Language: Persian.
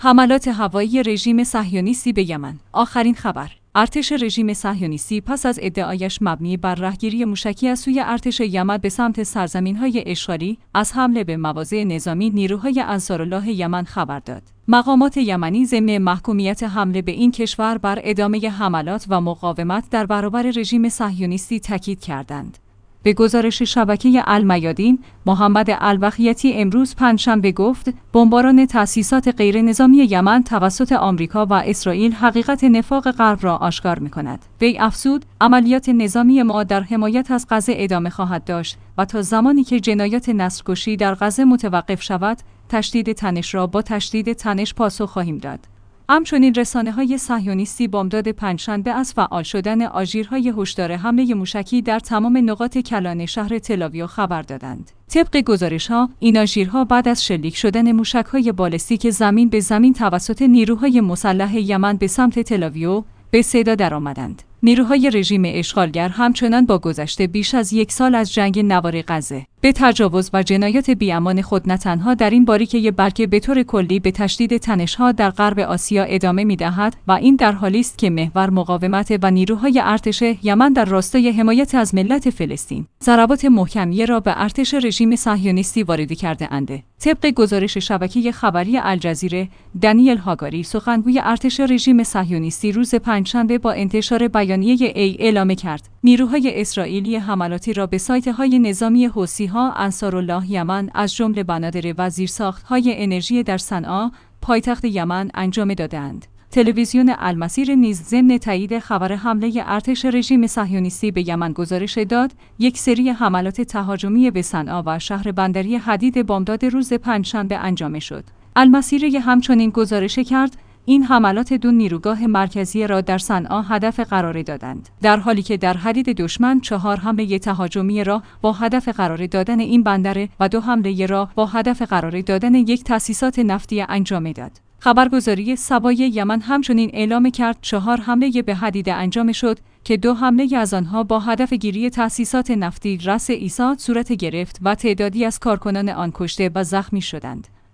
حملات هوایی رژیم صهیونیستی به یمن. آخرین خبر. ارتش رژیم صهیونیستی پس از ادعایش مبنی بر رهگیری موشکی از سوی ارتش یمن به سمت سرزمین‌های اشغالی از حمله به مواضع نظامی نیروهای انصارالله یمن خبر داد. مقامات یمنی ضمن محکومیت حمله به این کشور بر ادامه حملات و مقاومت در برابر رژیم صهیونیستی تاکید کردند. به گزارش شبکه المیادین، محمد الوخیتی امروز پنجشنبه گفت بمباران تأسیسات غیرنظامی یمن توسط آمریکا و اسرائیل حقیقت نفاق غرب را آشکار می‌کند. وی افزود عملیات نظامی ما در حمایت از غزه ادامه خواهد داشت و تا زمانی که جنایات نسل‌کشی در غزه متوقف شود، تشدید تنش را با تشدید تنش پاسخ خواهیم داد. همچنین رسانه‌های صهیونیستی بامداد پنجشنبه از فعال شدن آژیرهای هشدار حمله موشکی در تمام نقاط کلان شهر تل‌آویو خبر دادند. طبق گزارش‌ها، این آژیرها بعد از شلیک شدن موشک‌های بالستیک زمین به زمین توسط نیروهای مسلح یمن به سمت تل‌آویو به صدا درآمدند. نیروهای رژیم اشغالگر همچنان با گذشت بیش از یک سال از جنگ نوار غزه به تجاوز و جنایات بی‌امان خود نه تنها در این باریکه بلکه به طور کلی به تشدید تنش‌ها در غرب آسیا ادامه می‌دهد و این در حالی است که محور مقاومت و نیروهای ارتش یمن در راستای حمایت از ملت فلسطین ضربات محکمی را به ارتش رژیم صهیونیستی وارد کرده‌اند. طبق گزارش شبکه خبری الجزیره، دانیل هاگاری سخنگوی ارتش رژیم صهیونیستی روز پنجشنبه با انتشار بیانیه اعلام کرد نیروهای اسرائیلی حملاتی را به سایت‌های نظامی حوثی‌ها انصارالله یمن از جمله بنادر و زیرساخت‌های انرژی در صنعا پایتخت یمن انجام داده‌اند. تلویزیون المسیر نیز ضمن تایید خبر حمله ارتش رژیم صهیونیستی به یمن گزارش داد یک سری حملات تهاجمی به صنعا و شهر بندری حدید بامداد روز پنجشنبه انجام شد. المسیر همچنین گزارش کرد این حملات دو نیروگاه مرکزی را در صنعا هدف قرار دادند، در حالی که در حدید دشمن 4 حمله تهاجمی را با هدف قرار دادن این بندر و 2 حمله را با هدف قرار دادن یک تأسیسات نفتی انجام داد. خبرگزاری سبای یمن همچنین اعلام کرد 4 حمله به حدیده انجام شد که 2 حمله از آنها با هدف گیری تأسیسات نفتی رأس عیسی صورت گرفت و تعدادی از کارکنان آن کشته و زخمی شدند.